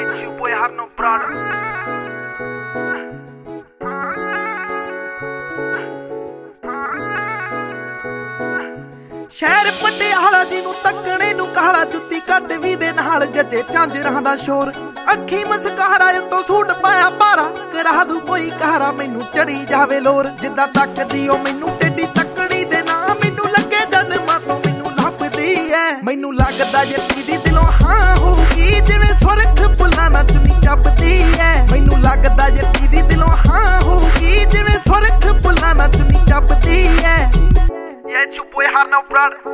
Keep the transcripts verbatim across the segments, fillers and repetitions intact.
It's your boy Harno Prado. ਸ਼ਹਿਰ ਪਟਿਆਲਾ ਜੀ ਨੂੰ ਤੱਕਣੇ ਨੂੰ ਕਾਲਾ ਜੁੱਤੀ ਕੱਢ ਵੀ ਦੇ ਨਾਲ ਜੱਜੇ ਝਾਂਜਰਾਂ ਦਾ ਸ਼ੋਰ ਅੱਖੀ ਮਸਕਾਰਾ ਉਤੋਂ ਸੂਟ ਪਾਇਆ ਭਾਰਾ ਕਰਾ ਦੂ ਕੋਈ ਕਹਾਰਾ ਮੈਨੂੰ ਚੜੀ ਜਾਵੇ ਲੋਰ ਜਿੱਦਾਂ ਤੱਕਦੀ ਉਹ ਮੈਨੂੰ ਟੇਡੀ ਤੱਕਣੀ ਦੇ ਨਾ ਮੈਨੂੰ ਲੱਗੇ ਜਨਮਾਂ ਤੋਂ ਮੈਨੂੰ ਲੱਭਦੀ ਐ ਮੈਨੂੰ ਲੱਗਦਾ ਜੱਟੀ ਦੀ ਦਿਲੋਂ ਹਾਂ ਹੋਊਗੀ ਜਿਵੇਂ ਸੁਰਖ ਫੁੱਲਾਂ ਨਾਲ ਚੁੰਨੀ ਚੱਬਦੀ ਐ ਮੈਨੂੰ ਲੱਗਦਾ ਜੱਟੀ ਦੀ ਦਿਲੋਂ ਹਾਂ ਹੋਊਗੀ ਜਿਵੇਂ ਸੁਰਖ ਫੁੱਲਾਂ ਨਾਲ ਚੁੰਨੀ ਚੱਬਦੀ ਐ Yeah, it's your boy Harno Prado.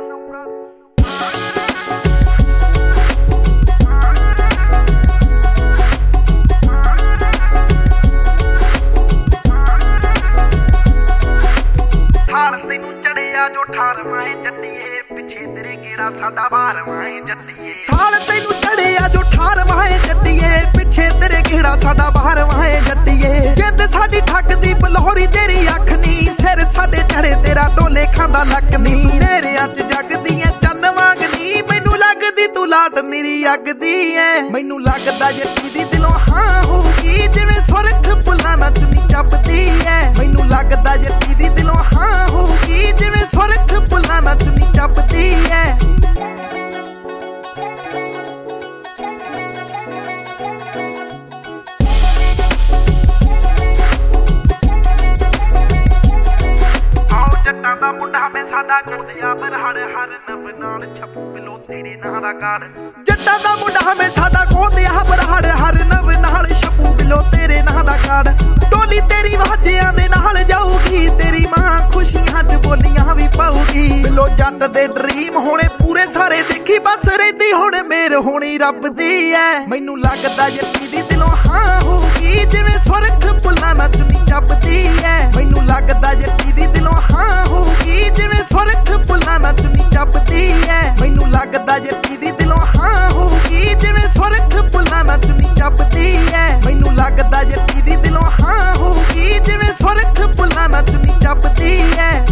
ਤੈਨੂੰ ਚੜਿਆ ਜੋ ਅਠਾਰਵਾਂ ਏ ਜੱਟੀਏ ਪਿੱਛੇ ਤੇਰੇ ਕਿਹੜਾ ਸਾਡਾ ਬਾਰਵਾਂ ਏ ਜੱਟੀਏ ਸਾਲ ਤੈਨੂੰ ਚੜਿਆ ਜੋ ਅਠਾਰਵਾਂ ਏ ਜੱਟੀਏ ਪਿੱਛੇ ਤੇਰੇ ਕਿਹੜਾ ਸਾਡਾ ਬਾਰਵਾਂ ਏ ਜੱਟੀਏ ਜਿੰਦ ਸਾਡੀ ਠੱਗਦੀ ਬਲਹੋਰੀ ਤੇਰੀ ਅੱਖ ਨੀ ਸਿਰ ਸਾਡੇ ਚੜੇ ਤੇਰਾ ਢੋਲੇ ਖਾਂਦਾ ਲੱਕ ਨੀ ਨੇਰਿਆਂ ਚ ਜਗਦੀ ਐ ਚੰਨ ਵਾਂਗ ਨੀ ਮੈਨੂੰ ਲੱਗਦੀ ਤੂੰ ਲਾਟ ਮੇਰੀ ਅੱਗ ਦੀ ਐ ਮੈਨੂੰ ਲੱਗਦਾ ਜੱਟੀ ਦੀ ਦਿਲੋਂ ਹਾਂ ਹੋਊਗੀ ਜਿਵੇਂ ਸੁਰਖ ਫੁੱਲਾਂ ਨਾਲ ਚੁੰਨੀ ਚੱਬਦੀ ਐ ਮੈਨੂੰ ਲੱਗਦਾ ਜੱਟੀ ਦੀ ਦਿਲੋਂ ਹਾਂ ਹੋਊਗੀ ਜਿਵੇਂ ਸੁਰਖ ਫੁੱਲਾਂ ਨਾਲ ਚੁੰਨੀ ਚੱਬਦੀ ਐ ਜੱਟਾਂ ਦਾ ਮੁੰਡਾ ਮੈਂ ਸਾਡਾ ਗੋਦਿਆ ਬਰਹੜ ਹਰ ਨਵ ਨਾਲ ਛਪੂ ਬਿਲੋ ਤੇਰੇ ਨਾਂ ਦਾ ਕਾੜ ਜੱਟਾਂ ਦਾ ਮੁੰਡਾ ਮੈਂ ਸਾਡਾ ਗੋਦਿਆ ਬਰਹੜ ਹਰ ਨਵ ਨਾਲ ਛਪੂ ਬਿਲੋ ਤੇਰੇ ਨਾਂ ਦਾ ਕਾੜ ਟੋਲੀ ਤੇਰੀ ਵਾਜਿਆਂ ਦੇ ਨਾਲ ਜਾਊਗੀ ਤੇਰੀ ਮਾਂ ਖੁਸ਼ੀਆਂ ਚ ਬੋਲੀਆਂ ਵੀ ਪਾਊਗੀ ਬਿਲੋ ਜੱਟ ਦੇ ਡ੍ਰੀਮ ਹੋਣੇ ਪੂਰੇ ਸਾਰੇ ਦੇਖੀ ਬਸ ਰਹਿੰਦੀ ਹੁਣ ਮੇਰ ਹੋਣੀ ਰੱਬ ਦੀ ਐ ਮੈਨੂੰ ਲੱਗਦਾ ਜੱਟੀ ਦੀ ਦਿਲੋਂ ਹਾਂ ਹੋਊਗੀ ਜਿਵੇਂ ਸੁਰਖ ਫੁੱਲਾਂ ਨਾਲ ਚੁੰਨੀ ਚੱਬਦੀ ਐ ਮੈਨੂੰ ਲੱਗਦਾ ਜੱਟੀ ਦੀ ਦਿਲੋਂ ਹਾਂ ਹੋਊਗੀ ਜਿਵੇਂ ਸੁਰਖ ਫੁੱਲਾਂ ਨਾਲ ਚੁੰਨੀ ਚੱਬਦੀ ਐ ਮੈਨੂੰ ਲੱਗਦਾ ਜੱਟੀ ਦੀ ਦਿਲੋਂ ਹਾਂ ਹੋਊਗੀ ਜਿਵੇਂ ਸੁਰਖ ਫੁੱਲਾਂ ਨਾਲ ਚੁੰਨੀ ਚੱਬਦੀ ਐ ਮੈਨੂੰ ਲੱਗਦਾ ਜੱਟੀ ਦੀ ਦਿਲੋਂ ਹਾਂ ਹੋਊਗੀ ਜਿਵੇਂ ਸੁਰਖ ਫੁੱਲਾਂ ਨਾਲ ਚੁੰਨੀ ਚੱਬਦੀ ਐ